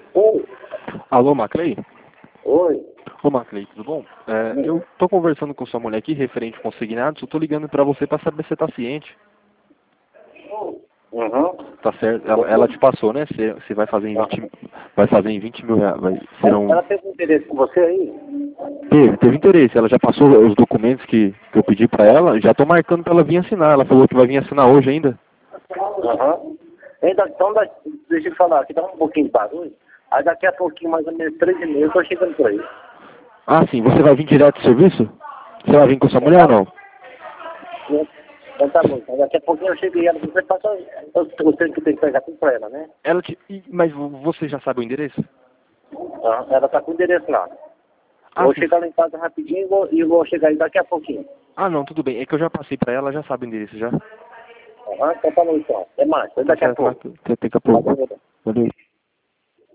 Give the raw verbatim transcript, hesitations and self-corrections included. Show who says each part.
Speaker 1: Oi.
Speaker 2: Alô, Maclay?
Speaker 1: Oi.
Speaker 2: Ô, Maclay, tudo bom? É, eu tô conversando com sua mulher aqui, referente a consignados, eu tô ligando pra você pra saber se você tá ciente.
Speaker 1: Uhum.
Speaker 2: Tá certo? Ela, ela te passou, né? Você você vai fazer em vinte, vai fazer em vinte mil reais, vai,
Speaker 1: Ela
Speaker 2: serão...
Speaker 1: ela teve interesse com você aí?
Speaker 2: Teve, teve interesse, ela já passou os documentos que, que eu pedi pra ela, já tô marcando pra ela vir assinar, ela falou que vai vir assinar hoje ainda.
Speaker 1: Aham. Ainda, então, da- deixa eu falar, aqui dá um pouquinho de barulho. Aí daqui a pouquinho, mais ou menos três e meia, eu tô chegando por aí.
Speaker 2: Ah, sim, você vai vir direto do serviço? Você vai vir com sua mulher ou não?
Speaker 1: Então tá bom. Então daqui a pouquinho eu chego e ela você passa o tempo que tem que pegar tudo pra ela, né?
Speaker 2: Ela te... Ih, mas você já sabe o endereço?
Speaker 1: Ah, ela tá com o endereço lá. Eu
Speaker 2: Ah,
Speaker 1: vou
Speaker 2: sim.
Speaker 1: chegar lá em casa rapidinho e vou, e vou chegar aí daqui a pouquinho.
Speaker 2: Ah, não, tudo bem. É que eu já passei pra ela, ela já sabe o endereço já.
Speaker 1: Aham, então tá bom então. Até mais. Até
Speaker 2: Tá
Speaker 1: daqui a
Speaker 2: certo,
Speaker 1: pouco.
Speaker 2: Maclay. Até daqui a pouco.
Speaker 1: Valeu.
Speaker 2: Valeu.